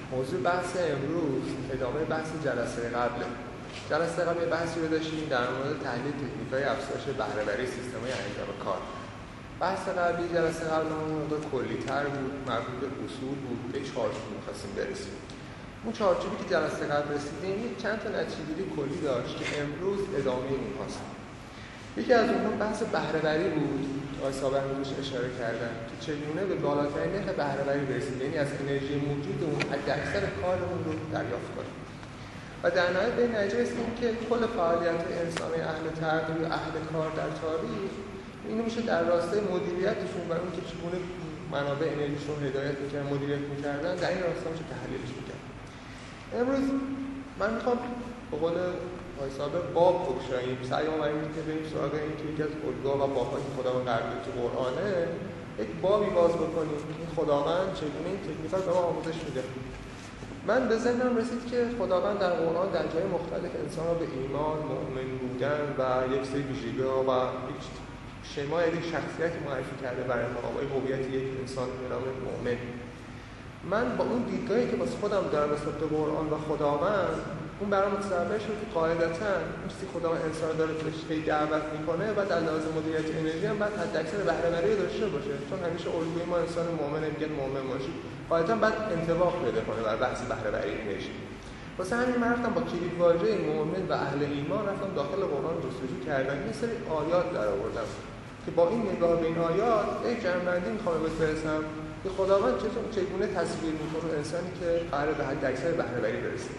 موضوع بحث امروز ادامه بحث جلسه قبله. جلسه قبل بحثی رو داشتیم در مورد تحلیل تکنیک‌های افزایش بهره‌وری سیستم‌های انجام کار. بحث قبلی جلسه قبلمون مقدار کلی‌تر بود، مربوط به اصول بود، به چارچوب می‌خواستیم برسیم. اون چارچوبی که جلسه قبل رسیدیم چند تا نتیجه‌گیری کلی داشت که امروز ادامه اونهاست. یکی از اونها بحث بهره‌وری بود. آقای صابر روش اشاره کردن که چگونه به بالاترین نرخ بهره‌وری برسیم، یعنی از انرژی موجودمون حداکثر کارمون رو دریافت کنیم. و در نهایت به این نتیجه رسیدیم که کل فعالیت انسان اهل تغییر و اهل کار در تاریخ اینو میشه در راستای مدیریتشون و اون که چگونه منابع انرژیشون هدایت می‌کردن، مدیریت می‌کردن، در این راستا میشه تحلیلش می‌کرد. امروز من می‌خوام به قول آقای صابر باب بگشاییم، سعی کنیم که بریم سراغ این که یکی از الگوها و باب‌هایی که خداوند قرار داده تو قرآنه یک بابی باز بکنیم این خداوند چگونه این تکنیک‌ها رو به ما آموزش میده. من به ذهنم رسید که خداوند در قرآن در جای مختلف انسان را به ایمان، مؤمن بودن و یک سری ویژگی‌ها و یک شمای یک شخصیتی معرفی کرده برای ما و هویت یک انسان به نام مؤمن. من با اون دیدگاهی که واسه خودم دارم نسبت به قرآن و خداوند، اون برام متصور شد که قاعدتاً این چیزی خداوند انسان داره بهش دعوت میکنه و در لحاظ مدیریت انرژی هم باید حداکثر بهره‌وری داشته باشه، چون همیشه الگوی ما انسان مؤمن میگن مؤمن باشی، قاعدتاً باید انطباق پیدا کنه بر بحث بهره‌وری انرژی. واسه همین من رفتم با کلید واژه مؤمن و اهل ایمان رفتم داخل قرآن جستجو کردم، یه سری آیات درآوردم که با این نگاه به این آیات یک جمع‌بندی میخوام بهش برسم که خداوند چگونه تصویر میکنه انسانی که قراره به حداکثر بهره‌وری برسه.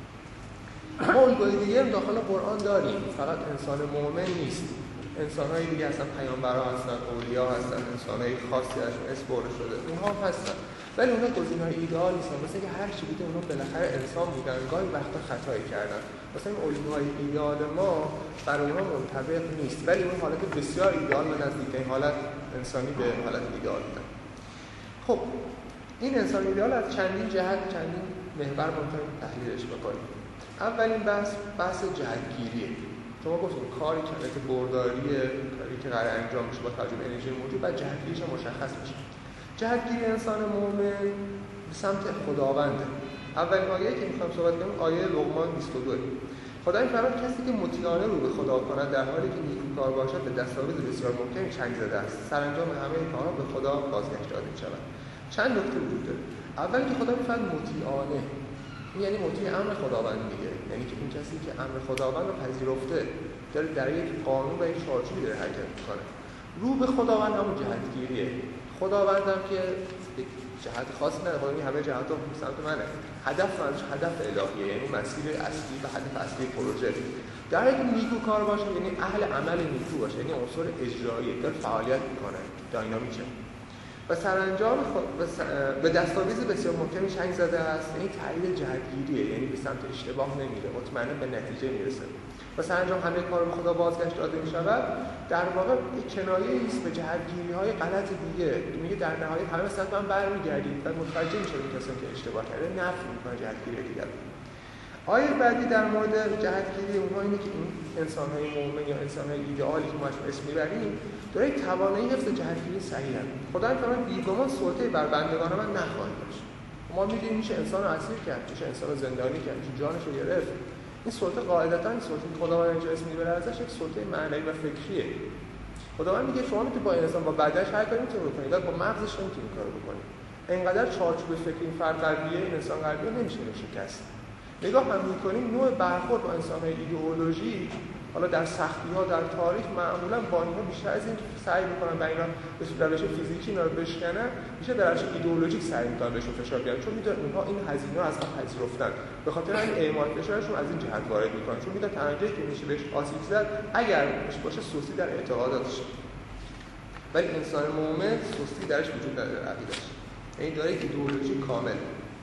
ما الگوی دیگه هم داخل قرآن داریم، فقط انسان مؤمن نیست، انسان‌های دیگه هستن، پیامبران هستن، اولیا هستن، انسان‌های خاصی ازشون اسم برده شده، اونها هم هستن، ولی اونها گزینه‌های ایدئال نیستن. مثلا که هر چی بوده اونها بالاخره انسان بودن، گاهی وقتا خطایی کردن. مثلا این الگوهای ایدئال ما برای اونها منطبق نیست، ولی اون حالت بسیار ایدئال و نزدیکترین حالت انسانی به حالت ایدئال بودن. خب این انسان ایدئال از چندین جهت، چندین محور ممکنه تحلیلش بکنیم. اولین بحث جهتگیریه. شما گفتیم کاری که علت برداریه، کاری که قرار انجام بشه با توجه به انرژی موجود، بعد جهتگیریش مشخص میشه. جهتگیری انسان مؤمن به سمت خداونده. اولین آیه‌ای که می‌خوام صحبت کنم آیه لقمان 22. خدا می‌فرماید کسی که مطیعانه رو به خدا کند در حالی که نیکوکار باشد به دستاویز بسیار محکمی چنگ زده است. سرانجام همه کارها به خدا بازگشت داده می‌شود. چند نکته وجود داره. اول که خدا می‌فرماید مطیعانه، یعنی مطیع امر خداوند دیگه، یعنی که این کسی که امر خداوند رو پذیرفته داره در یک قانون و یک چارچوبی داره حرکت می‌کنه. رو به خداوند همون جهتگیریه. خداوند هم که یک جهت خاصی نداره، خداوند همه جهات رو سمت منه. هدف منش هدف الهیه، یعنی مسیر اصلی و هدف اصلی پروژه. در حالی که نیکوکار باشه یعنی اهل عمل نیکو باشه، یعنی عنصر اجرایی داره فعالیت می‌کنه، داینامیکه. و سرانجام به دستاویز بسیار محکمی چنگ زده است، یعنی تعیین جهتگیریه، یعنی به سمت اشتباه نمیره، مطمئنا به نتیجه میرسه. و سرانجام همه کار به خدا بازگشت داده میشود. در واقع یک کنایه است به جهتگیری‌های غلط دیگه. میگه در نهایت همه سمت من برمیگردید و متوجه میشه این کسی که اشتباه کرده، نفی میکنه جهتگیری دیگر. آیه بعدی در مورد جهتگیری اونها اینه که این انسان‌های مؤمن یا انسان‌های ایدئالی که ما اسم میبریم داره توانایی حفظ جهتگیری صحیح هست. خدا می‌فرماید بیگمان سلطه بر بندگان من نخواهید داشت. ما می‌دونیم میشه انسان رو اسیر کرد، میشه انسان رو زندانی کرد، میشه جانش رو گرفت. این سلطه قاعدتاً این سلطه که خداوند اینجا اسم میبره ازش یک سلطه معنوی و فکریه. خداوند میگه شما میتونید با انسان با بدنش هر کاری میتونید بکنید، ولی با مغزش نمیتونید کارو بکنید. اینقدر چارچوب فکری این فرد غربیه، این انسان غربیه نمیشه شکست. نگاه هم می‌کنیم نوع برخورد با انسان‌های ایدئولوژی، حالا در سختی‌ها در تاریخ معمولاً با اینها بیشتر از این سعی می‌کنن با اینا به روش فیزیکی اینا رو بشکنن، میشه در روش ایدئولوژیک سعی می‌کنن بهشون فشار بیارن، چون می‌دونن اونها این هزینه‌ها از هم پذیرفتن. به خاطر این اعمال فشارشون از این جهت وارد می‌کنن، چون می‌دونن تنها جایی که میشه بهش آسیب زد اگر باشه سستی در اعتقاداتش. ولی انسان مؤمن سستی درش وجود نداره، عقیده‌اش. این داره ایدئولوژی کامل.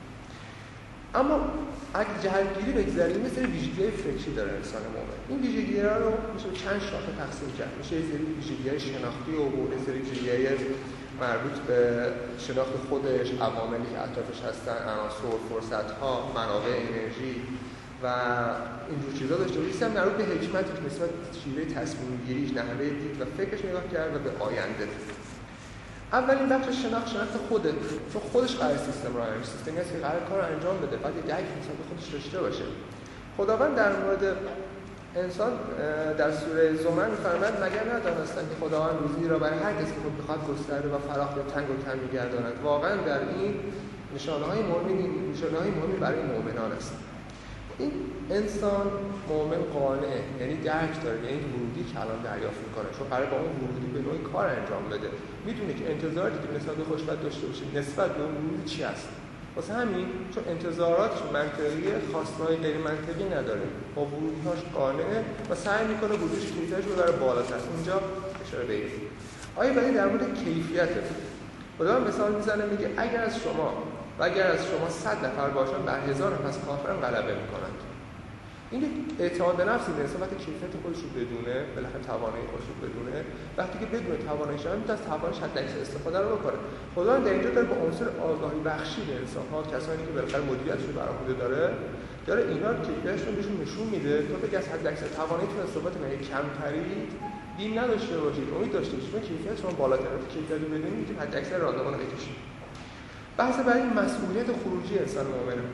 اما اگه جهتگیری بگذاریم مثل ویژگی‌های فکری داره انسان مؤمن. این ویژگی‌ها رو میشه چند شاخه تقسیم کرد. میشه یه سری ویژگی‌های شناختی و یه سری ویژگی‌های مربوط به شناخت خودش، عواملی که اطرافش هستن، عناصر، فرصت‌ها، منابع انرژی و اینجور چیزا داشته. یه هم مربوط به حکمت که نسبت شیوه تصمیم گیریش، نحوه دید و فکرش نگاه کرد و به آینده. اولین بخش شناخت خوده، چون خودش قرار سیستم رو انجام سیستمی هست که قرار کار رو انجام بده، بعد یه درک نسبت به خودش داشته باشه. خداوند در مورد انسان در سوره زمر می‌فرماید مگر ندانستند که خداوند روزی را برای هر کسی که خود بخواد گسترده و فراخ یا تنگ و تنگ می‌گرداند. واقعا در این نشانه‌های مهمی برای مؤمنان است. این انسان مؤمن قانعه، یعنی درک داره، یعنی ورودی که الان دریافت میکنه، چون قراره با اون ورودی به نوعی کار انجام بده، میدونه که انتظاراتی که نسبت به خودش باید داشته باشه نسبت به اون ورودی چی هست. واسه همین چون انتظاراتش منطقی، خواستهای غیر منطقی نداره، با ورودی‌هاش قانعه و سعی میکنه ورودیش کیفیتش رو ببره بالاتر. اونجا اشاره به این آیه بعدی در مورد کیفیته. خدا مثال میزنه، میگه اگر از شما 100 نفر باشن بر 1000 نفر از کافران غلبه میکنند. این اعتماد به نفسی نیست، وقتی کیفیت خودش رو بدونه، بالاخره توانایی خودش رو بدونه، وقتی که بدونه تواناییش رو میتونه از توانش حداکثر استفاده رو بکنه. خدا در اینجا داره با عنصر آگاهی بخشی به انسان‌ها، کسانی که بالاخره مدیریتش رو برآورده داره اینا رو کیفیتش رو بهشون نشون میده تا بگه از حداکثر تواناییتون استفاده کنید، کمتری بیم نداشته باشید، امید داشته باشید، کیفیت شما بالاتر از کیفیت رو بدونید میتونید حداکثر راندمان رو بکشید. بحث بعدی مسئولیت خروجی انسان مؤمنه.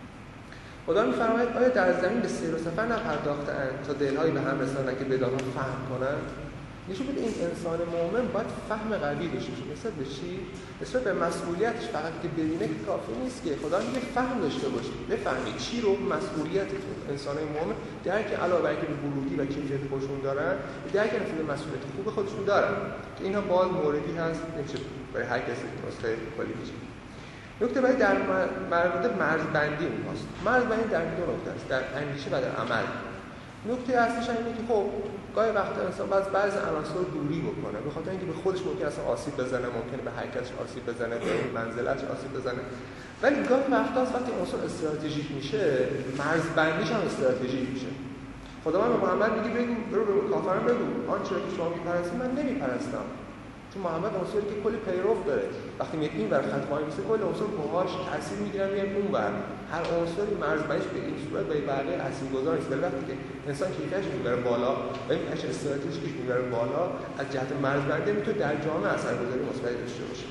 خدا می‌فرماید آیا در زمین به سیر و سفر نپرداخته‌اند تا دلهایی به هم رسانند که بدان فهم کنند؟ نشون بده این انسان مؤمن باید فهم قوی داشته باشه. نسبت به چی؟ نسبت به مسئولیتش. فقط که بدونه که کافی نیست، که خدا میگه فهم داشته باشید، بفهمید چی رو مسئولیتتون. انسان‌های مؤمن درک علاوه بر اینکه به ورودی و کیفیت خودشون دارن، درک نسبت به مسئولیت خوب خودشون دارن که اینها باز موردی هست نمیشه برای هر کسی نسخه کلی بشه. نکته بعدی در مورد مرزبندی اونهاست. مرزبندی در دو نکته است، در اندیشه و در عمل. نکته اصلیش اینه که خب گاهی وقتا انسان بعضی عناصر رو دوری بکنه، به خاطر اینکه به خودش ممکن است آسیب بزنه، ممکنه به حرکتش آسیب بزنه، به اون منزلتش آسیب بزنه. ولی گاهی وقتا وقتی عنصر استراتژیک میشه، مرزبندیش هم استراتژیک میشه. خداوند به محمد میگه برو به کافران بگو آنچه که شما میپرستید من نمیپرستم. چون محمد عنصری که کلی پیرو داره، وقتی میاد این بر خط وای میسه کل عنصر باهاش تاثیر میگیرن میاد اون بر. هر عنصری مرزبندیش به این صورت به بقیه تاثیرگذار نیست. وقتی که انسان کیفیتش میبره بالا و این اش استراتژیکش میبره بالا، از جهت مرزبندی میتونه در جامعه اثرگذاری مثبتی داشته باشه.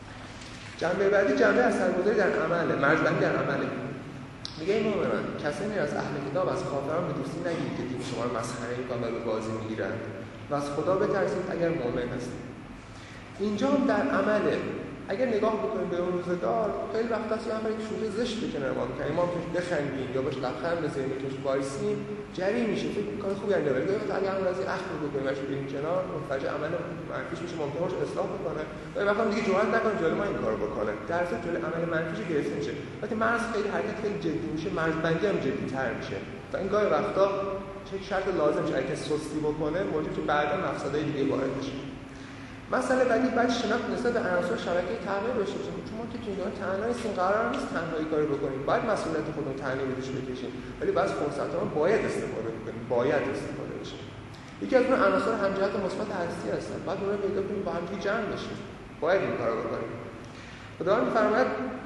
جنبه بعدی جنبه اثرگذاری در عمله، مرزبندی در عمله. میگه این مؤمنان کسانی از اهل کتاب از کافران به دوستی نگیرید که دین شما رو مسخره میکنن و به بازی میگیرن و از خدا بترسید اگر مؤمن هستید. اینجا هم در عمله. اگر نگاه بکنیم به اون روزگار، خیلی وقتا یه نفر که شوخی زشت بکنه ما می‌کنیم، ما که بخندیم یا باش لبخند بزنیم توش وایسیم، جری میشه، فکر کار خوبی انجام بده. اگه همون از این اخر بکنیم و بریم کنار، منفجر عمل منفیش میشه، ممکنه باشه اصلاح بکنه. ولی وقتا دیگه جرئت نکنه جلوی ما این کارو بکنه. در اصل جلوی عمل منفیش گرفته میشه. وقتی مرز خیلی حرکت خیلی جدی میشه، مرزبندی هم جدی‌تر میشه. و این گاهی وقتا چه شرط لازم شه اگه سستی بکنه، موجب که بعدا مفسدای دیگه وارد بشه. مسئله بعد شناخت نسبت به عناصر شبکه تامین داشته باشیم. چون ما که تو ایران تنها نیستیم، قرار نیست تنهایی کاری بکنیم. باید مسئولیت خودمون تنهایی بهش بکشیم. ولی بعضی فرصت‌ها باید استفاده کنیم، باید استفاده بشه. یکی از اون عناصر همجهت مثبت هستی هستن. بعد اون رو پیدا کنیم، با هم دیگه جمع بشیم. باید این کارو بکنیم. خداوند می‌فرماید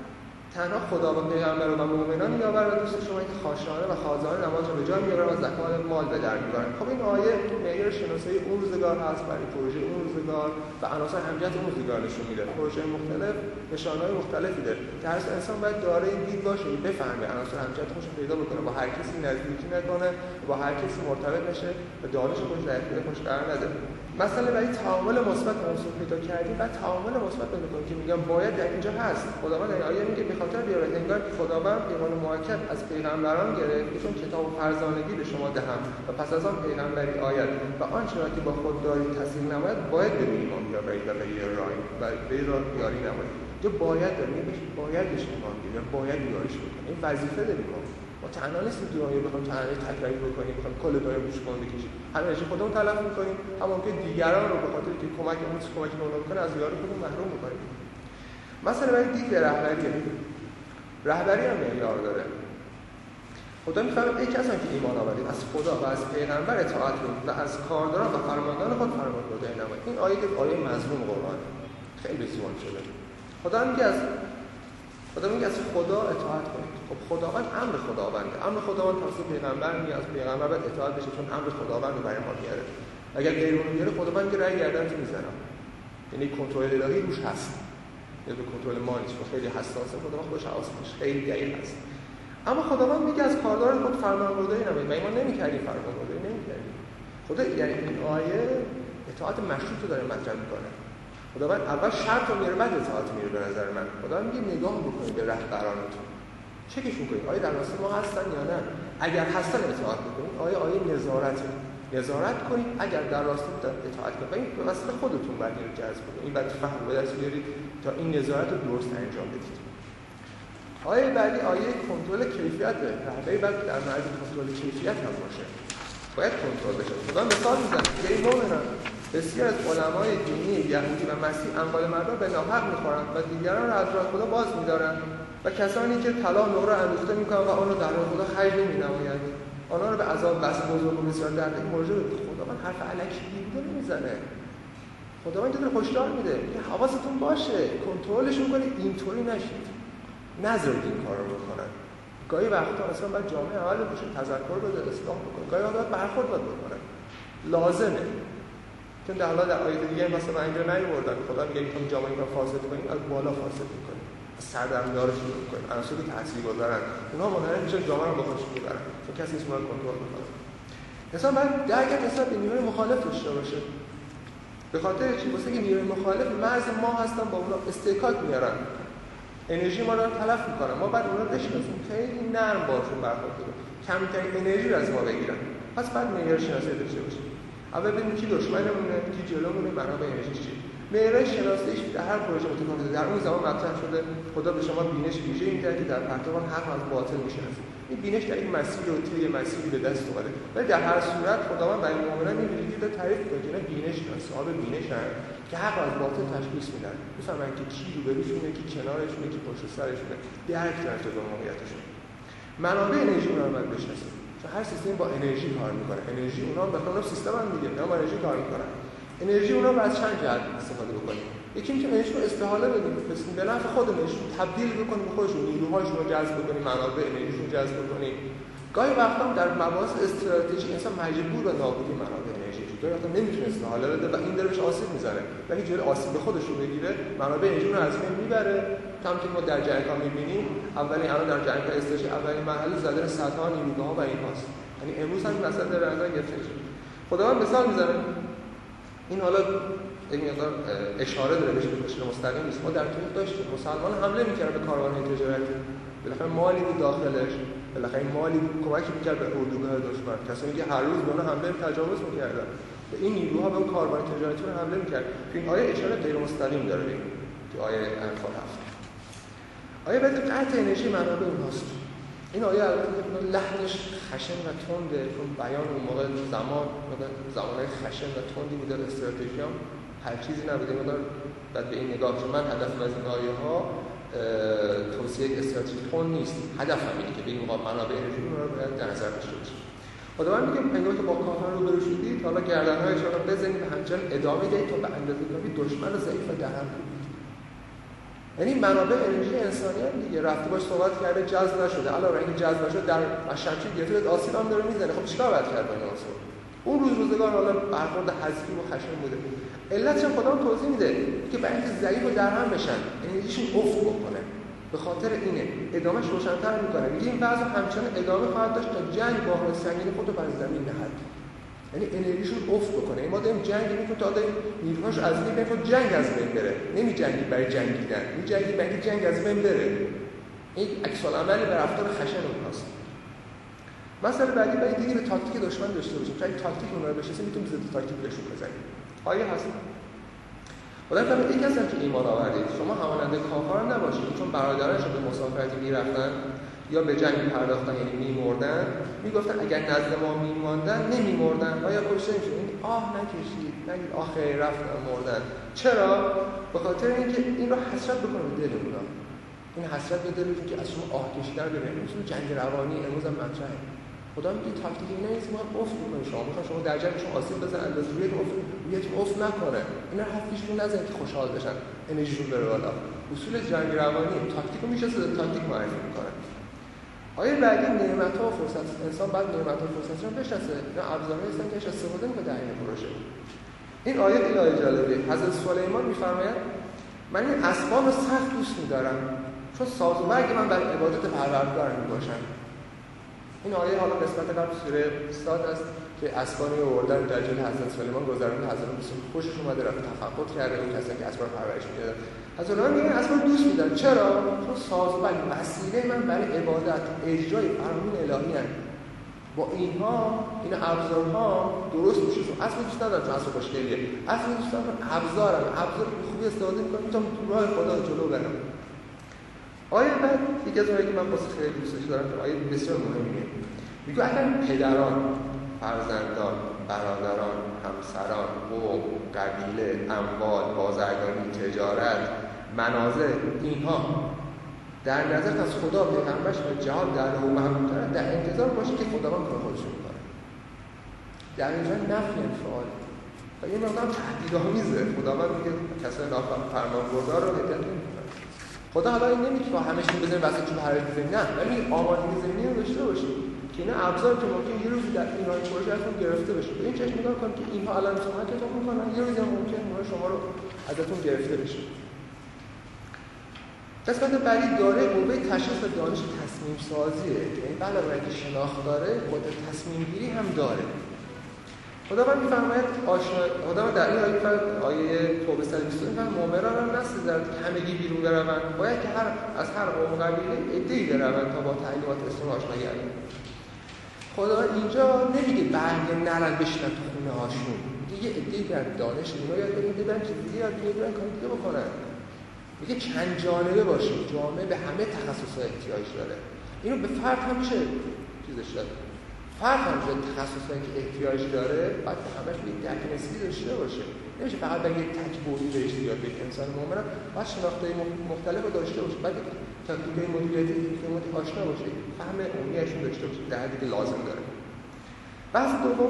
تنها خداوند پیغمبر و مؤمنان یاور و دوست شما که خاشعانه و خاضعانه نماز را به جای می‌آورند و زکات مال به در می‌آورند. خب این آیه معیار شناسایی اون روزگار هست، برای پروژه اون روزگار و عناصر همجهت اون روزگار نشون میده. پروژه مختلف نشانه‌های مختلفی داره. در اصل انسان باید دارای دید باشه، بفهمه عناصر همجهت خودش رو پیدا بکنه، با هر کسی نزدیکی نکنه، با هر کسی مرتبط نشه و دانش خودش در اختیار خودش قرار نده. مثلا برای تعامل مثبت عنصر پیدا کردیم و تعامل مثبت پیدا کنیم که میگم باید در اینجا هست. خداوند این آیه میگه به خاطر بیاورید انگار که خداوند پیمان مؤکد از پیغمبران گرفت که چون کتاب و فرزانگی به شما دهم و پس از آن پیغمبری آید و آنچه را که با خود دارید تصدیق نماید باید به ایمان بیاورید و به راه و به راه یاری نمایید. جو باید داریم، باید بهش ایمان بیاریم، باید یاریش بکنیم. این وظیفه داریم. ما تنها نیستیم دنیا بخوایم تنهایی تکراری بکنیم، بخوایم کل دنیا روش کن بکشیم. همیشه خودمون تلف می‌کنیم، همون که دیگران رو به خاطر که کمکی به اونها بکنه از یاری خودمون محروم می‌کنیم. مثلا برای دید رهبری هم معیار داره. خدا می‌فرماید ای کسانی که ایمان آورید از خدا و از پیغمبر اطاعت کنید و از کارداران و فرماندهان خود فرمانبرداری نمایید. این آیه که آیه مظلوم قرآن خیلی زیبا شده. خدا میگه از خدا اطاعت کنید. خب خداوند امر خداونده. امر خداوند توسط پیغمبر میاد، از پیغمبر باید اطاعت بشه چون امر خداوند رو برای ما میاره. اگر غیر اون میاره خداوند که رأی گردنتون میزنه. یعنی کنترل الهی روش هست، یعنی به کنترل ما نیست، خیلی حساسه، خداوند خودش حواسش خیلی دقیق هست. اما خداوند میگه از کارداران خود فرمانبرداری نمایید. ما نمی‌کردیم فرمانبرداری نمی‌کردیم. خدا یعنی این آیه اطاعت مشروط رو داره مطرح می‌کنه. خداوند اول شرط رو میاره بعد اطاعت میاره به نظر من. خداوند میگه نگاه بکنید به رهبرانتون. چکش می‌کنید آیا در راست ما هستن یا نه؟ اگر هستن اطاعت بکنید. آیه نظارته. نظارت کنید اگر در راست اطاعت کنید. این به واسطه خودتون باید اینو جذب کنید. این باید فهم به دست بیارید تا این نظارت رو درست انجام بدید. آیه بعدی آیه کنترل کیفیت رهبری باید در معرض کنترل کیفیت هم باشه. باید کنترل بشه. خدا مثال میزنه که این مؤمنان بسیار از علمای دینی یهودی و مسیح اموال مردم به ناحق میخورند و دیگران را از راه خدا باز می‌دارند و کسانی که طلا نقره اندوخته میکنند و آن را در راه خدا خرج نمی‌نمایند آنها را به عذاب بس بزرگ و بسیار دردناک مواجه به خداوند حرف الکی بیهوده نمیزنه. خداوند داره هشدار میده که حواستون باشه، کنترلشون کنید، اینطوری نشید، نذارید این کارو بکنن. گاهی وقتا اصلا باید جامعه اول بشه، تذکر بده، اصلاح بکنه، گاهی وقتا باید برخورد بکنه، لازمه. چون در حالا در آیه دیگه مثلا اینجا نیوردن خدا میگه میخوام جامعه رو فاسد کنیم، از بالا فاسد میکنیم، از سردرمی‌ها رو شروع میکنیم، عناصری که تاثیرگذارن اونها منحرف میشن، جامعه رو به خودش میبرن چون کسی اسمش رو کنترل میکنه. مثلا باید درگت حساب به نیروی مخالف داشته باشه. به خاطر چی؟ واسه اینکه نیروی مخالف مرز ما هستن، با اونا استحکاک میارن، انرژی ما رو تلف میکنن. ما بعد اونا رو بشناسیم، خیلی نرم باشون برخورد کنیم، کمترین انرژی رو از ما بگیرن. پس بعد معیار شناسی داشته باشیم. اول ببینیم کی دشمنمونه، کی جلومونه، منابع انرژی چی. معیار شناسیش در هر پروژه متفاوته. در اون زمان مطرح شده خدا به شما بینش ویژه‌ای میده که در پرتوان حق از باطل میشناسه. این بینش در این مسیر و طی مسیری به دست اومده. ولی در هر صورت خداوند برای مؤمنان این ویژگی رو تعریف می‌کنه که اینا بینش دارن، صاحب بینشن که حق از باطل تشخیص میدن. میفهمن که کی روبروشونه، کی کنارشونه، کی پشت سرشونه، درک کردن تو موقعیتشون. منابع انرژی رو باید بشناسید. چون هر سیستمی با انرژی کار میکنه. انرژی اونها به خاطر سیستم هم دیگه، اینا با انرژی کار میکنن. انرژی اونها رو از چند جهت استفاده بکنیم. یکی اینکه انرژی رو استحاله بدیم، به نفع خودمون تبدیل بکنیم، خودشون نیروهاشون رو جذب کنیم، منابع انرژیشون رو جذب کنیم. گاهی وقتا در مباحث استراتژی انسان مجبور به نابودی منابع انرژی میشه. گاهی وقتا نمیتونه استحاله بده و این داره بهش آسیب میزنه. ولی جلوی آسیب به خودش رو بگیره، منابع انرژی رو از بین میبره. همونطور ما در جنگ‌ها می‌بینیم، الان در جنگ‌های استراتژی اولین مرحله زدن صدها نیروگاه و اینهاست. یعنی امروز هم مثلا در نظر گرفته میشه. خداوند مثال میزنه. این حالا یک مقدار اشاره داره بهش به صورت مستقیم نیست. ما در تاریخ داشتیم مسلمان حمله می‌کردن به کاروان‌های تجارتی. بالاخره مالی بود داخلش، بالاخره مالی کمک می‌کرد به اردوگاه دشمن. کسانی که هر روز به اونها حمله تجاوز می‌کردن. به این نیروها به اون کاروان تجارتی حمله می‌کرد. این آیه اشاره غیر مستقیم داره به که آیه انفال هست. آیه بعد قطع انرژی منابع اونهاست. این آیه البته لحنش خشن و تنده، چون بیان اون موقع زمانهای خشن و تندی بوده، استراتژی هم هر چیزی نبوده. مقدار بعد به این نگاه که من هدفم از این آیه ها توصیه استراتژی تند نیست، هدفم اینه که به این موقع منابع انرژی رو باید در نظر داشته باشید. خداوند میگه هنگامی که با کافران روبرو شدید، حالا گردن‌هایشان رو بزنید و همچنان ادامه دهید تا به اندازه کافی دشمن ضعیف و درهم کنید. یعنی منابع انرژی انسانی هم دیگه رفته باش صحبت کرده جذب نشده، علاوه اینکه جذب نشده در شمشیر گرفته آسیب هم داره میزنه. خب چیکار باید کرد با این آسیب؟ اون روزگار حالا برخورد حذفی و خشن بوده. علتش هم خدا توضیح میده که برای اینکه ضعیف و درهم بشن، انرژیشون افت بکنه. به خاطر اینه ادامهش روشن‌تر میکنه. میگه این وضع همچنان ادامه خواهد داشت تا جنگ با سنگین خود رو بر زمین نهد. یعنی انرژیشون افت بکنه. ما داریم جنگ میکنیم تا نیروهاش از بین بره، جنگ از بین بره. نمی‌جنگی برای جنگیدن، می‌جنگی برای اینکه جنگ از بین بره. این عکس العمل به رفتار خشن اونهاست. مثلا بعدی باید دیگه به تاکتیک دشمن داشته باشیم. چون تاکتیک اونها رو بشناسیم میتونیم ضد تاکتیک بهشون بزنیم. آیه هست. خدا فرمود این کسانی که ایمان آوردید شما همانند کافران نباشید، چون برادرانشون به مسافرتی میرفتن یا به جنگ پرداختن، یعنی میمردن، میگفتن اگر نزد ما میماندن نمیمردن و یا کشته میشدن. آه نکشید، نگید آخه رفتن مردن. چرا؟ به خاطر اینکه این رو حسرت بکنه به دل اونا. این حسرت به دلشون که از شما آه کشیدن ببینید. مثل جنگ روانی امروز هم مطرحه. خدا میگه تاکتیک اینا نیست ما افت می‌کنه. شما در جنگ شما آسیب بزنن از رویتون افت نکنه. اینا حرفشون نزنید که خوشحال بشن، انرژیشون بره بالا. اصول جنگ روانی تاکتیکو میشناسه، تاکتیک معرفی می‌کنه. آیه بعدی نعمت‌ها و فرصت. انسان بعد نعمت‌ها و فرصت‌ها رو بشناسه. اینا ابزارهایی هستن که استفاده می‌کنه در این پروژه. این آیه جالبه. حضرت سلیمان میفرماید من این اسبان رو سخت دوست می‌دارم چون ساز و برگ من برای عبادت پروردگار میباشن. این آیه حالا قسمت قبل سوره صاد است که اسبانی آوردن در جلوی حضرت سلیمان گذراند، حضرت موسی خوشش اومده رفت تفقد کرده اون کسایی که اسبان پرورش میدادن. حضرت سلیمان میگه اسبان دوست میدن. چرا؟ چون ساز و برگ وسیله من برای عبادت اجرای فرمان الهی هستند. با اینها این ابزارها درست میشه. اسب دوست ندارم چون اسب خوشگلیه، اسب دوست دارم ابزار خوبی استفاده میکنم تا راه خدا جلو برم. آیه بعد یکی از آیه‌ای که من واسه خیلی دوستش دارم که آیه بسیار مهمیه. میگه اگر پدران، فرزندان، برادران، همسران، قوم، قبیله، اموال، بازرگانی، تجارت، منازل اینها در نظر از خدا پیغمبرش و جهان در رو محبوب دارن در انتظار باشه که خداوند کار خودشون میکنه. در اینجا نفی انفعال و این مقدار تهدیدآمیزه. خداوند میگه کسای نافرمانبردار رو هدایت نمیکنه. خدا حالا این نمیگه که همشون بزنیم واسه چوب حرارت بزنیم، نه، ولی آمادگی زمینی رو داشته باشیم که اینا ابزار که ممکن یه روزی در این پروژه ازتون گرفته بشه. به این چشم نگاه کنید که اینها الان کمکتون میکنن، یه روزی ممکن شما رو ازتون گرفته بشه. قسمت بعدی داره قوه تشخیص و دانش تصمیم سازیه. یعنی علاوه بر اینکه شناخت داره، قدرت تصمیم گیری هم داره. خداوند می‌فرماید خداوند در این آیه توبه 120 می‌فرماید مؤمنان را نسازد که همگی بیرون بروند، باید که از هر قوم و قبیله عده‌ای بروند تا با تعلیمات اسلام آشنا گردند. خداوند اینجا نمیگه برگ نرن بشینن تو خونه هاشون، میگه یه عده‌ای در دانش اینا یاد بگیرن، چیز دیگه یاد بگیرن، کار دیگه بکنن. میگه چند جانبه باشه، جامعه به همه تخصص‌ها احتیاج داره. اینو به فرد هم میشه چیزش داد. فرد هم به تخصصی که احتیاج داره باید به همش یک درک نسبی داشته باشه. نمیشه فقط به یک تک بعدی بهش یاد بگیره. انسان مؤمن باید شناخت‌های مختلف رو داشته باشه، باید تکنیک‌های مدیریت اجتماعی آشنا باشه، فهم عمومی‌اشون داشته باشه در حدی که لازم داره. بحث دوم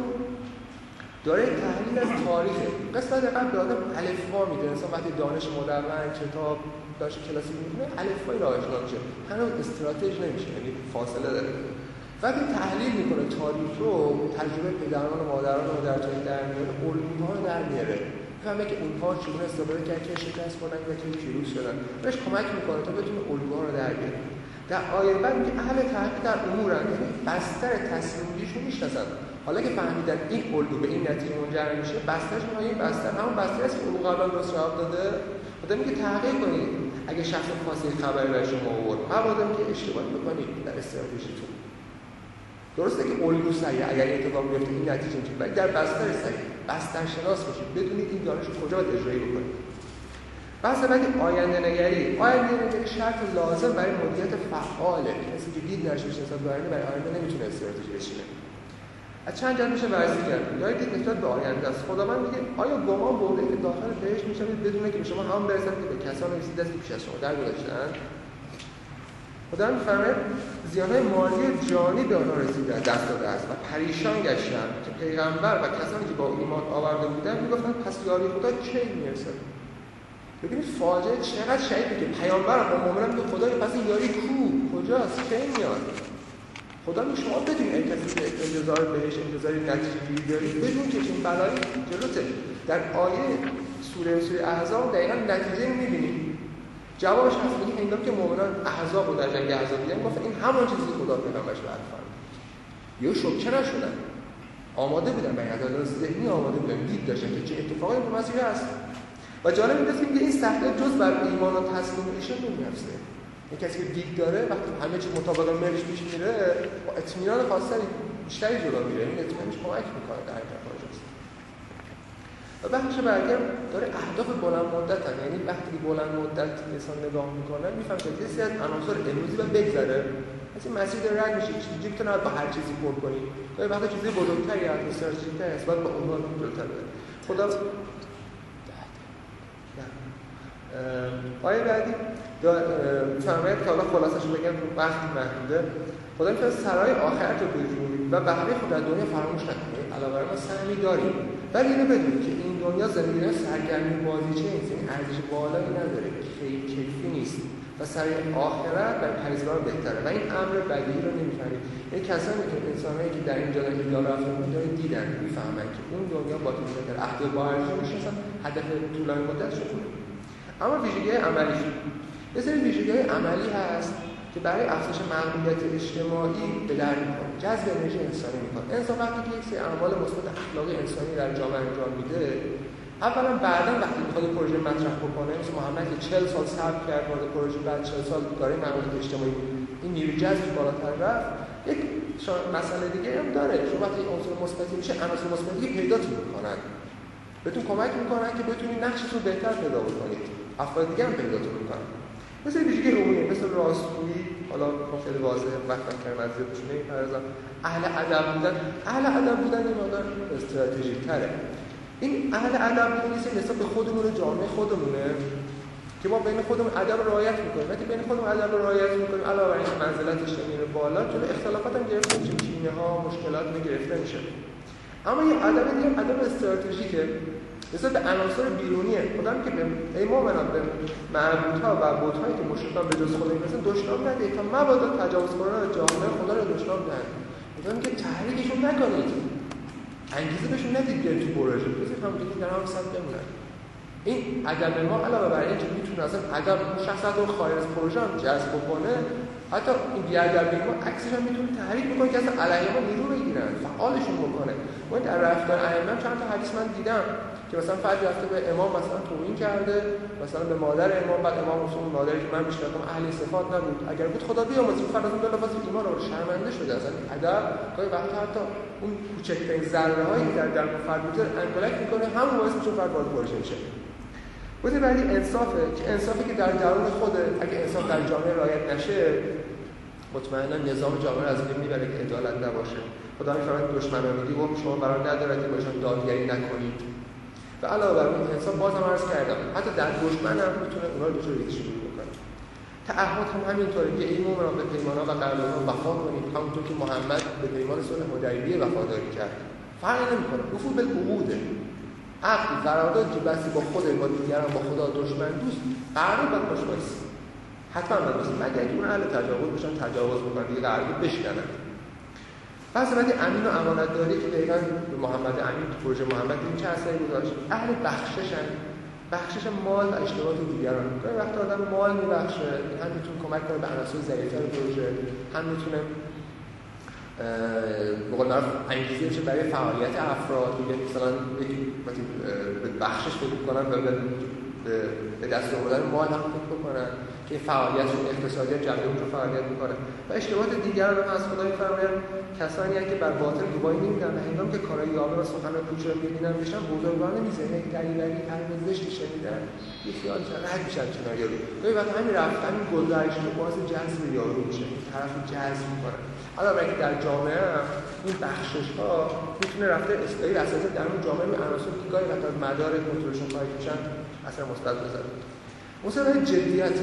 داره تحلیل از تاریخ. قسمت قبل دادم الفبا میده. انسان وقتی دانش مدون کتاب داشت کلاسی می‌خونه الفبای را آشنا میشه. هنوز استراتژی نمیشه، یعنی فاصله داره. وقتی تحلیل میکنه تاریخ رو، تجربه پدران و مادران رو در جای در میاره، الگوها رو در میاره. میفهمه که اونها چگونه استفاده کردن که شکست خوردن و که پیروز شدن. بهش کمک میکنه تا بتونه الگوها رو در بیاره. در آیه بعد میگه اهل تحقیق در امورن، یعنی بستر تصمیم گیریشون میشناسن. حالا که فهمیدن این الگو به این نتیجه منجر میشه، بسترشون این بستر همون بستری است که الگو قبلا درست جواب داده. خدا میگه تحقیق کنید. اگه شخص خاصی خبری برای شما آورد، مبادا که اشتباه بکنید در استراتژیتون. درسته که الگو صحیح، اگر اتفاق بیفته این نتیجه میشه، ولی در بستر صحیح، بستر شناس باشید، بدونید این دانش رو کجا باید اجرایی بکنید. بحث بعدی آینده نگری. آینده نگری شرط لازم برای مدیریت فعاله. کسی که دید نشه حساب برای آینده نمیتونه استراتژی بچینه. از چند جهت میشه بررسی کرد. یا دید نسبت به آینده است. خداوند میگه آیا گمان برده که داخل بهشت میشوید بدون که شما هم برسید که به کسانی رسیده است که پیش از شما در گذشته‌اند؟ خدا می‌فرماید زیان‌های مالی و جانی به آنها رسیده دست داده است و پریشان گشتند که پیغمبر و کسانی که با ایمان آورده بودند میگفتند پس یاری خدا کی میرسد؟ ببینید فاجعه چقدر شدیده که پیامبر با مؤمنان میگه خدا پس این یاری کو کجاست کی میاد؟ خدا میگه شما بدون انتظار بهش انتظار نتیجه گیری دارید، بدون که این بلایی جلوته. در آیه سوره احزاب دقیقاً نتیجه می‌بینید. جوابش هست میگه هنگامی که مؤمنان احزاب رو در جنگ احزاب دیدن گفتن این همان چیزی که خدا پیغمبرش وعده فرمود. یه شوکه نشدن. آماده بودن به عدالت ذهنی آماده بودن، دید داشتن که چه اتفاقی تو مسیر هست. و جالب اینه که این سخته جز بر ایمان و تسلیم ایشون نمی‌افزه. این کسی که دید داره وقتی همه چی مطابق مرش پیش میره با اطمینان خاصی بیشتری جلو میره. این اطمینانش کمک میکنه در این پروژه. و بخش بعدی هم داره اهداف بلند مدت هم. یعنی وقتی که بلند مدت انسان نگاه میکنه میفهمه که یه سری از عناصر امروزی و بگذره از این مسیر داره رد میشه. چیزی که نباید با هر چیزی پر کنی. گاهی وقتا چیزی بزرگتری هست، استراتژیک‌تری هست، باید با اونها جلوتر بره. خدا آیه بعدی فرماید که حالا خلاصش بگم وقت محدوده. خدا میگه سرای آخرت رو بجویید و بهره خود در دنیا فراموش نکنید. علاوه بر ما سهمی داریم، ولی اینو بدونید که این دنیا زندگی سرگرمی بازیچه نیست، این ارزش بالایی نداره، کیفی نیست. و سریع آخرت برای پرهیزگار بهتره و این امر بدیهی رو نمی‌فهمید. این کسانی که انسانایی که در اینجا داره رفتن داره دیدن می‌فهمن که اون دنیا با در عهد با ارزش میشن هدف طولانی مدتش خوبه. اما ویژگی‌های عملی یه سری ویژگی‌های عملی هست که برای افزایش مقبولیت اجتماعی به درد می‌خوره، جذب انرژی انسانی می‌کنه. انسان وقتی که یک سری اعمال مثبت اخلاقی انسانی در جامعه انجام میده، اولا بعداً وقتی می‌خواد پروژه مطرح بکنه، مثل محمد که 40 سال صبر کرد وارد پروژه، بعد 40 سال داره مقبولیت اجتماعی این نیروی جذب بالاتر رفت. یک مسئله دیگه هم داره، شما وقتی عنصر مثبتی میشه، عناصر مثبتی پیداتون می‌کنن، بهتون کمک می‌کنن که بتونید نقشتون بهتر پیدا بکنید. افراد دیگه هم پیداتون می‌کنن. مثل ویژگی عمومی، مثل راستگویی، حالا خیلی واضحه وقتی کردم از زیادش نمی‌پردازم. اهل ادب بودن این مقدار استراتژیک تره. این اهل ادب بودن نسبت به خودمون و جامعه خودمونه که ما بین خودمون ادب رعایت می‌کنیم. وقتی بین خودمون ادب رعایت می‌کنیم، علاوه بر اینکه منزلتش میره بالا، جلوی اختلافات هم گرفته میشه، کینه‌ها، مشکلات گرفته میشه. اما یه ادب دیگه ادب استراتژیکه. مثلا به عناصر بیرونیه، خودم که ای مومنان به معبودها و بت‌هایی که مشرکان به جز خدا می‌رسن دشنام ندید تا مبادا تجاوزکاران جامعه خدا رو دشنام دهند. میگم که تحریکشون نکنید، انگیزه بهشون ندید بیاید تو پروژه، بذارید همونجوری که در هم سمت بمونن. این ادب ما علاوه بر اینکه میتونه اصلا ادب اون شخص رو خارج از پروژه هم جذب کنه، حتی این بی‌ادبی ما عکسش هم میتونه تحریک بکنه که اصلا علیه ما نیرو بگیرن، فعالشون بکنه. ما در رفتار ائمه چند تا حدیث من دیدم که مثلا فرد رفته به امام مثلا توهین کرده، مثلا به مادر امام، بعد امام اون مادری که من میشناسم اهل صفات نبود، اگر بود خدا بیامرزه، اون فرد از اون لحاظ ایمان رو شرمنده شده. اصلا ادب گاهی وقتا حتی اون کوچکترین ذره‌هایی در درون فرد میذاره انگولک میکنه، همون باعث میشه فرد وارد پروژه بشه. واسه بعدی انصافی که در درون خوده، اگه انصاف در جامعه رعایت نشه، مطمئنا نظام جامعه از بین میبره که عدالت نباشه. خدا میفرماید دشمنانی و شما قرار ندارد که باشن دادگری نکنید. و علاوه بر اون انسان بازم عرض کردم حتی در دشمن هم میتونه اونها رو دچار ریزش بکنه. تعهد هم همینطوره که ای مومنان به پیمان‌ها و قراردادها وفا کنید، همونطور که محمد به پیمان صلح حدیبیه وفاداری کرد. فرق نمیکنه، وفا بالعقود، عقد قرارداد که بسی با خود با دیگران، با خدا دشمن دوست قرارداد باید باشه وایسی، حتما باید مگر اینکه اون اهل تجاوز بشن تجاوز بکنن دیگه قرارداد بشکنن. پس بعد امین و امانتداری که دقیقاً به محمد امین تو پروژه محمد این چه اثری گذاشت، اهل بخشش مال و اشتباهات دیگران. گاهی وقتا آدم مال میبخشه، هم میتونه کمک کنه به عناصر ضعیف‌تر پروژه، هم میتونه به قول معروف انگیزه بشه برای فعالیت افراد. میگه مثلا وقتی به بخشش فکر کنن و به دست آوردن مال هم فکر بکنن که فعالیت اقتصادی جنبه اون رو فعالیت میکنه. و اشتباهات دیگران هم از خدا میفرمایند کسانی هستند که بر باطل گواهی نمیدن و هنگامی که کارهای یاوه و سخن پوچ رو میبینن میشن بزرگان میزنه که دلیلی حرف زشتی شنیدن یه خیال رد میشن کنار یارو. گاهی وقتا همین رفتن این گذشت رو باعث جذب یارو میشه، این طرف رو جذب میکنه. علاوه بر اینکه در جامعه این بخشش‌ها میتونه رفته اصلاحی اساسا در اون جامعه به عناصر که گاهی وقتا مدار کنترلشون خارج میشن اثر مثبت بذاره. مثلا جدیت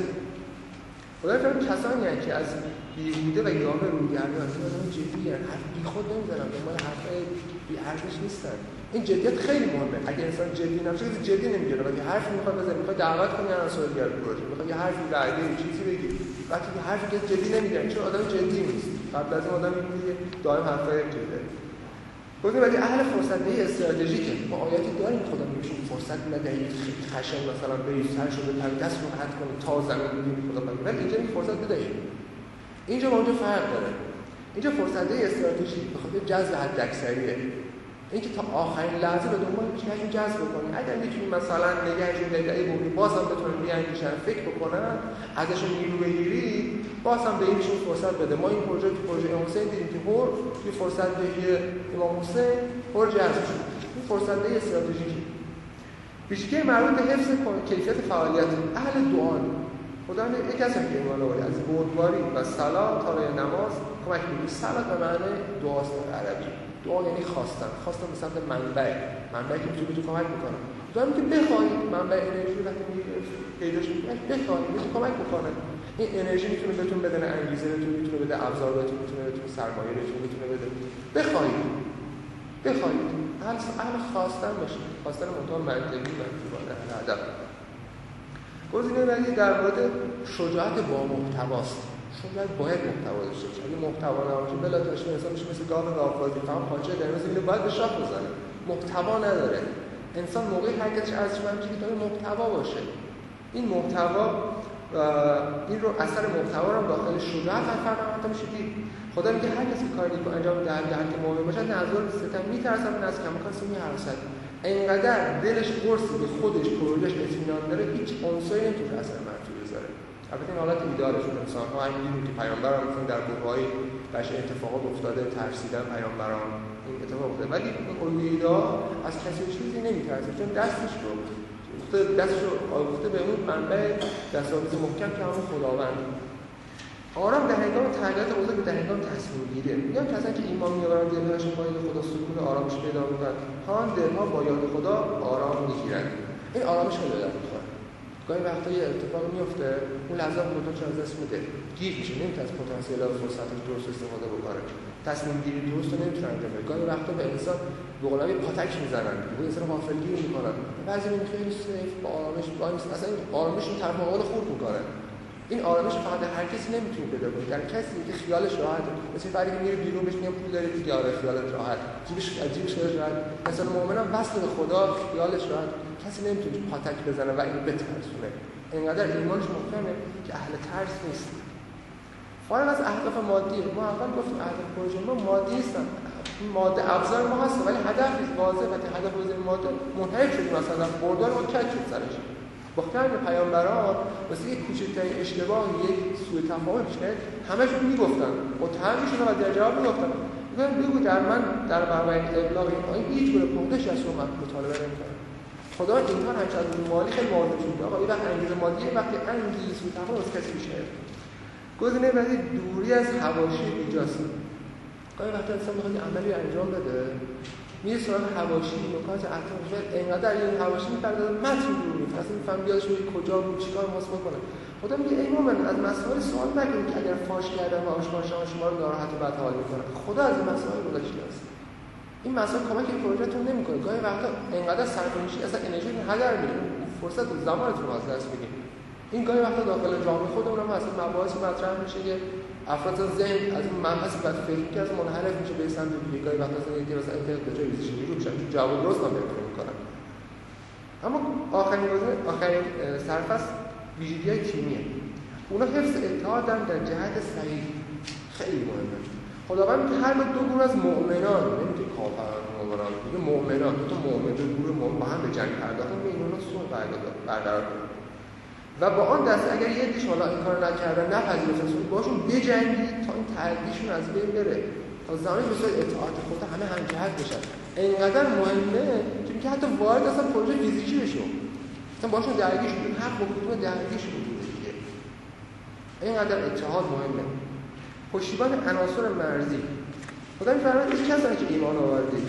خدا فرمان کسانی هستند که از بیهوده و یاوه رویگردان می‌کنن جدی هستند، حرف بیخود نمی‌زنن، دنبال حرف بی‌ارزش نیستن. این جدیت خیلی مهمه. اگه انسان جدی نباشه کسی جدی نمی‌گیره. وقتی حرف می‌خواد بزنه، می‌خواد دعوت کنه عناصر دیگر پروژه، می‌خواد یه حرفی رایگه چیزی بگی، وقتی که حرفی که جدی نمی‌گیره چون آدم جدی نیست. قبل از این آدم می‌گه دائم حرفای جدی. گفتم ولی اهل فرصت‌دهی استراتژیکه. ما آیاتی داریم خدا میگه فرصت ندهید خشن مثلا برید سر شده تا دست رو حد کنید تا زمین ببینید خدا پاک. ولی اینجا فرصت بدهید. اینجا با اونجا فرق داره. اینجا فرصت‌دهی استراتژیک به خاطر جذب حداکثریه. اینکه تا آخرین لحظه به دنبال می‌گردیم جذب کنیم. اگر می‌تونیم مثلا نگهشون نگهی بگیریم بازم بتونن بیاندیشن فکر بکنن ازشون نیرو بگیری بازم به اینشون فرصت بده. ما این پروژه حسین دیدیم که هر توی فرصت‌دهی امام حسین هر جذب شد. این فرصت‌دهی استراتژیکی. ویژگی مربوط به حفظ کیفیت فعالیت اهل دعا. خدا یک کسی که ایمان آورد از بردباری و صلات تا نماز کمک می‌کنه. صلات به معنی دعاست در عربی. دعا یعنی خواستن به سمت منبعی که میتونه تو کمک میکنه. دارم که بخواید منبع انرژی وقتی پیداش میکنه بخواید میتونه کمک بکنه. این انرژی میتونه بهتون بده انگیزه، میتونه بده ابزار، میتونه بده سرمایه، میتونه بده. بخواید اهل خواستن باشید. خواستن منتها منطقی و ادب. گزینه بعدی در مورد شجاعت با محتواست. شجاعت باید محتوا داشته باشه. اگه محتوا نباشه بلا تشبیه انسان میشه مثل گاو غافازی، فقط پاچه در اینو باید به شاخ بزنه. محتوا نداره. انسان موقعی حرکتش ارزش میشه که داره محتوا باشه. این محتوا این رو اثر محتوا رو داخل شجاعت فرق میشه دید. خدا میگه هر کسی که کاری نیکو انجام دهد که مؤمن باشد نه از ظلم ستم میترسم نه از کمکان میهرسد. اینقدر دلش قرص به خودش پروژهش اطمینان داره هیچ عنصری نمیتونه اثر منفی بذاره. البته این حالت ایده‌شون انسان‌ها همینجوری که پیامبر هم مثلا در بوهای بشه اتفاقات افتاده ترسیدن پیامبران این اتفاق افتاده ولی این الگویی‌ها از کسی چیزی نمیترسه چون دستش رو آویخته به اون منبع دستاویز محکم که همون خداوند. آرام در هنگام تغییرات بزرگ در هنگام تصمیم گیری. میگم کسانی که ایمان میآورند دلهاشون با یاد خدا سکون آرامش پیدا می‌کنند هان دلها با یاد خدا آرام می‌گیرند. این آرامش خیلی درد می‌خوره. گاهی وقتا یه اتفاق میفته اون لحظه رو تو از دست میده گیر میشه نمیتونه از پتانسیل و فرصتش درست استفاده بکنه تصمیم گیری درست رو نمیتونه انجام بده گاهی وقتا به انسان به قول معروف پاتک میزنن به انسان غافلگیر میکنن بعضی میگن خیلی سیف با آرامش اصلا آرامش این طرف مقابل خورد میکنه این آرامش فقط هر کسی نمیتونه پیدا کنه در کسی که خیالش راحته مثل فردی میره بیرون بهش میگن پول داری دیگه آره خیالت راحت جیبش راحت مثلا مؤمنم وصل به خدا خیالش راحت کسی نمیتونه پاتک بزنه و اینو بترسونه اینقدر ایمانش محکمه که اهل ترس نیست. فارغ از اهداف مادی ما اول گفتیم اهداف پروژه ما مادی نیستن ماده ابزار ما هست ولی هدف نیست واضحه وقتی هدف از این ماده منحرف شد مثلا بردار ما کج شد سرش با قرن پیامبران واسه یک کوچکترین اشتباه یک سوء تفاهم پیش نیاد همه‌شون میگفتن متهم میشدن و در جواب میگفتن بگو در من در مابین ابلاغ این هیچ گونه پوزش از شما مطالبه نمی‌کنه. خدا اینها هم چند مالی خیلی واضح شد آقا این وقت انگیزه مادیه وقتی انگیزه سوء تفاهم از کسی پیش نیاد. گزینه بعدی دوری از حواشی ایجاست. گاهی وقتا انسان میخواد عملی انجام بده میره سراغ حواشی نکات اطراف اینقدر این حواشی میپردازه متن دور میفته اصلا میفهم یادش میاد کجا بود چیکار واسه بکنه. خدا میگه ای مومن از مسائل سوال نکنید که اگر فاش کردن و آشکار شدن شما رو ناراحت و بدحال میکنه. خدا از این مسائل گذشته است. این مسائل کمک این پروژهتون نمیکنه. گاهی وقتا اینقدر صرفه‌نشی اصلا انرژی هدر میره. فرصت و زمانتون رو از دست میدید. این گاهی وقتا داخل جامعه خودمون هم اصلا مباحث مطرح میشه که افراد ذهن از این منحصر به فکر که از منحرف میشه به سمت دیگه. گاهی وقتا اینکه مثلا اینترنت به جای ریزش نیرو میشه جواب درست نمیتونه میکنن. اما آخرین سرفصل ویژگی‌های تیمیه. اونا حفظ اتحاد در جهت صحیح خیلی مهمه. خداوند که هر دو گروه از مؤمنان نمیگه کافران مؤمنان میگه مؤمنان دو تا مؤمن دو گروه مؤمن با هم به جنگ پرداختن به اینا صلح برقرار کنن و با آن دست اگر یه دیش حالا این کارو نکردن نپذیرفتن صلح باشون بجنگید تا این تعدیشون از بین بره تا زمانی به صورت اطاعت خدا همه همجهت بشن. اینقدر مهمه که حتی وارد اصلا پروژه فیزیکی بشون مثلا باشون درگیر شدن حق با کدوم درگیر شدن دیگه. اینقدر اتحاد مهمه. پشتیبان عناصر مرزی. خدا می‌فرماید هیچ کسی که ایمان آوردید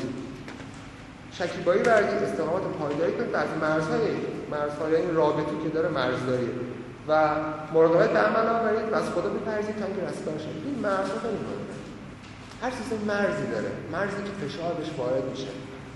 شکیبایی ورزید استقامت پایداری کنید از مرزهای این رابطی که داره مرزداری و مراقبت به عمل آورید و از خدا بپرهیزید تا اینکه رستگار شید. این مرزها خیلی مهمه. هر سیستم مرزی داره مرزی که فشار بهش وارد میشه.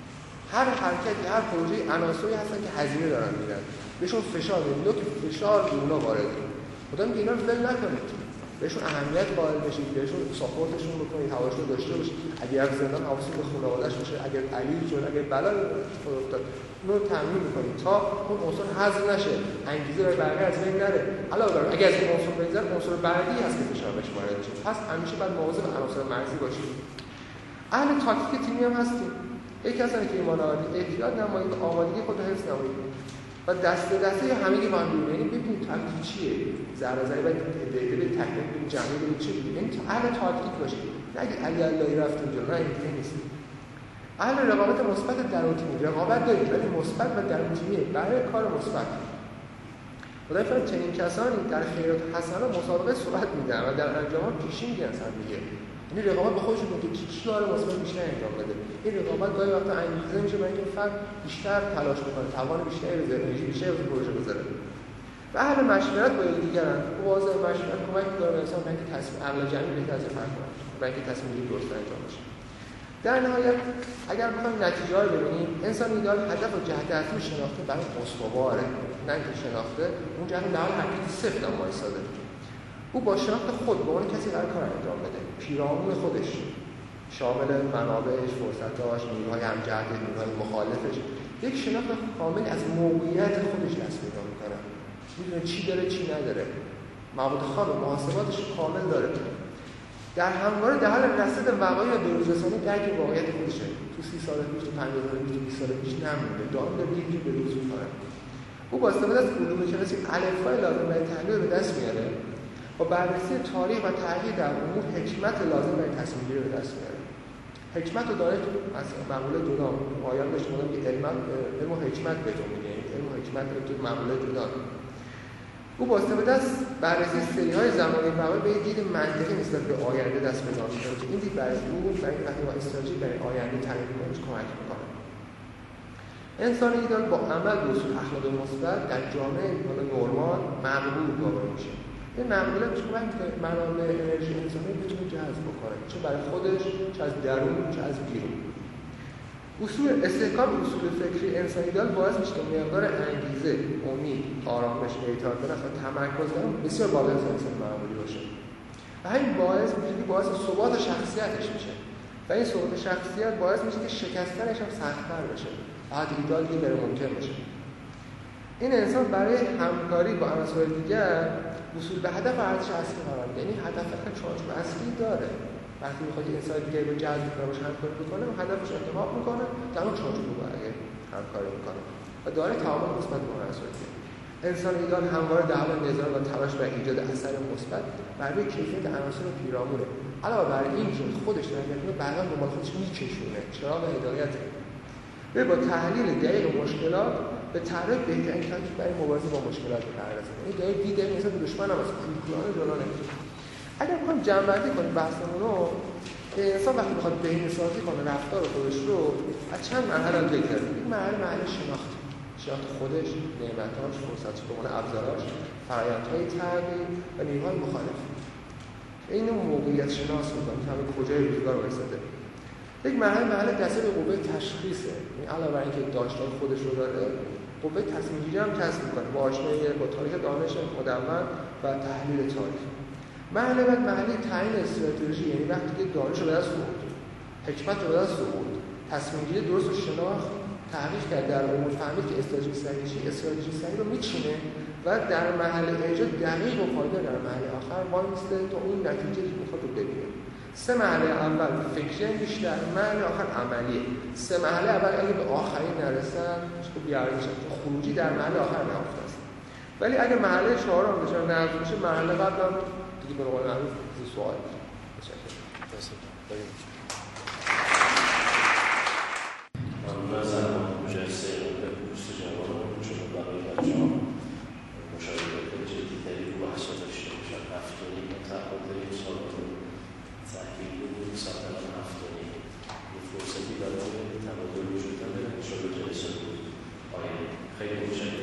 هر حرکتی هر پروژه عناصری هستن که هزینه دارن میدن بهشون فشار میدن که فشار به اونا وارد کنه. خدا میگه اینا رو ول نکنید بهشون اهمیت قائل بشید بهشون ساپورتشون بکنید حواشون داشته باشید اگر از زندان حواستون به خانواده‌اش باشه اگر علیل شد اگر بلایی افتاد اون رو تامین می‌کنید تا اون عنصر حذف نشه انگیزه برای بقیه از بین نره. علاوه بر اگر از این عنصر بگذره عنصر بعدی هست که فشار بهش وارد میشه. پس همیشه باید مواظب عناصر مرزی باشید. اهل تاکتیک تیمی هم هستیم. یک کسانی که ایمان آوردید احتیاط نمایید آمادگی خود حفظ نمایید و دسته همگی با هم دیگه یعنی ببینید تاکتیک چیه ذره و دقیقه به تکنیک جمعی به چه بگید یعنی اهل تاکتیک باشید نه اگه علی اللهی رفت اونجا نه اینطوری نیست. اهل رقابت مثبت درون تیمی رقابت دارید ولی مثبت و درون تیمی برای کار مثبت. خدای فرمان چنین کسانی در خیرات حسنه مسابقه صورت میدن و در انجام پیشین میگن سر میگه یعنی رقابت با خودشون که کی کار مثبت بیشتر انجام بده. این رقابت گاهی وقتا انگیزه میشه برای اینکه فرد بیشتر تلاش کنه توان بیشتری بذاره انرژی بیشتری واسه پروژه بذاره. و اهل مشورت با دیگران واضح مشورت کمک می‌کنه انسان برای اینکه تصمیم عقل جمعی بهتر از فرد کنه برای اینکه تصمیم گیری درست انجام بشه. در نهایت اگر بخوایم نتیجه رو ببینیم، انسان ایدئال هدف و جهت اصلی شناخته برای استواره، نه اینکه شناخته اون جهت در حال حرکت صفر هم وایساده. او با شناخت خود به عنوان کسی قرار کار انجام بده، پیرامون خودش شامل منابعش، فرصتاش، نیروهای همجهت، نیروهای مخالفش، یک شناخت کامل از موقعیت خودش دست پیدا میکنه. میدونه چی داره چی نداره، مواد خام و محاسباتش کامل داره. در همواره در حال رصد وقایع و بروزرسانی درک واقعیت خودشه. تو 30 سال پیش، تو 50 سال پیش، تو 20 سال پیش نمونده، دائم داره یکی به روز می‌خوره. او با استفاده از علوم شناسی الفبای لازم برای تحلیل به دست میاره. با بررسی تاریخ و تحلیل در امور حکمت لازم برای تصمیم گیری به دست میاره. حکمت رو داره تو از مقوله دودان آیان بهش میگن که علم و حکمت بهتون میگه. علم و حکمت رو تو مقوله دودان. او با استفاده از بررسی سری‌های زمانی واقع به دید منطقی نسبت به آینده دست پیدا می‌کنه که این دید برای او برای تحلیل استراتژی برای آینده تعیین کنش کمک می‌کنه. انسان ایدئال با عمل به اصول اخلاق مثبت در جامعه نرمال مقبول واقع میشه. این مقبوله میشه کمک می‌کنه منابع انرژی انسانی بتونه جذب بکنه، چه برای خودش، چه از درون، چه از بیرون. استحکام اصول فکری انسان ایدئال باعث میشه که مقدار انگیزه، امید، آرامش، اعتماد و تمرکز بسیار بالا از انسان معمولی باشه. و همین باعث ثبات شخصیتش میشه. و این ثبات شخصیت باعث میشه که شکستنش هم سخت‌تر بشه. بعد ایدئال دیگه غیر ممکن باشه. این انسان برای همکاری با عناصر دیگر وصول به هدف ارزش اصلی قرار میده. یعنی هدف چارچوب اصلی داره. وقتی میخواد انسان دیگه رو جذب کنه، باشه همکاری بکنه، هدفش انتخاب میکنه، در اون چارچوب باید همکاری میکنه و داره تعامل مثبت با عناصر دیگه. انسان ایدئال همواره در حال نظارت و تلاش برای ایجاد اثر مثبت بر روی کیفیت عناصر پیرامونه. علاوه بر این که خودش تربیت کنه، بعداً دنبال خودش میکشونه، چراغ هدایت. با تحلیل دقیق مشکلات به طرح بهترین تکنیک برای مبارزه با مشکلات بپردازه. این دقیق دیده مثلا دشمن هم از کورکورانه جلو نمیره. اگر بخوایم جمع‌بندی کنیم بحثمون رو، انسان وقتی بخواد بهینه‌سازی کنه رفتار خودش رو از چند مرحله بگذریم. این مرحله شناخت خودش، نعمتاش، فرصتاش، به عنوان ابزاراش، فرآیندهای تغییر و نیروهای مخالف. این موقعیت شناس می‌کنیم که همه کجای روزگار وایساده. یک مرحله دسته به قوه تشخیصه. این علاوه بر اینکه داشتن خودش رو داره، قوه تصمیم گیری هم کسب می‌کنه با آشنایی با تاریخ دانش مدون و تحلیل تاریخ. مرحله تعیین استراتژی، یعنی وقتی که دانش رو به دست آورد، حکمت رو به دست آورد، تصمیم گیری درست و شناخت تحقیق کرد، در امور فهمید که استراتژی صحیح رو میچینه و در مرحله ایجاد دقیق و پایدار در مرحله آخر وایسته تا اون نتیجه که میخواد رو بگیره. 3 مرحله اول فکری بیشتر، مرحله آخر عملیه. 3 مرحله اول اگه به آخری نرسن خب بی‌ارزشه، خروجی در مرحله آخر نهفته است. ولی اگه مرحله 4 هم بشه نقض بشه، مرحله قبل هم دیگه به قول معروف سوال خیلی